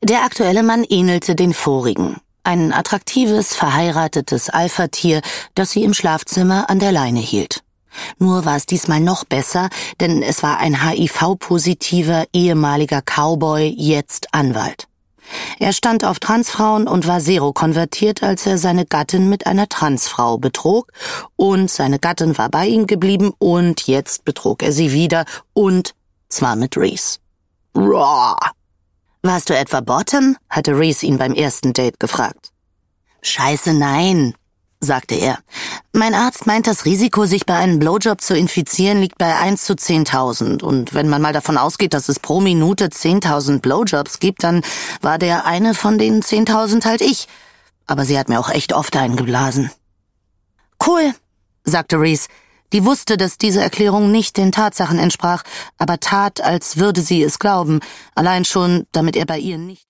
Der aktuelle Mann ähnelte den vorigen. Ein attraktives, verheiratetes Alpha-Tier, das sie im Schlafzimmer an der Leine hielt. Nur war es diesmal noch besser, denn es war ein HIV-positiver ehemaliger Cowboy, jetzt Anwalt. Er stand auf Transfrauen und war serokonvertiert, als er seine Gattin mit einer Transfrau betrog, und seine Gattin war bei ihm geblieben und jetzt betrog er sie wieder, und zwar mit Reese. Raw! »Warst du etwa Bottom?« hatte Reese ihn beim ersten Date gefragt. »Scheiße, nein«, sagte er. »Mein Arzt meint, das Risiko, sich bei einem Blowjob zu infizieren, liegt bei 1 zu 10.000. Und wenn man mal davon ausgeht, dass es pro Minute 10.000 Blowjobs gibt, dann war der eine von den 10.000 halt ich. Aber sie hat mir auch echt oft eingeblasen.« »Cool«, sagte Reese. Die wusste, dass diese Erklärung nicht den Tatsachen entsprach, aber tat, als würde sie es glauben, allein schon, damit er bei ihr nicht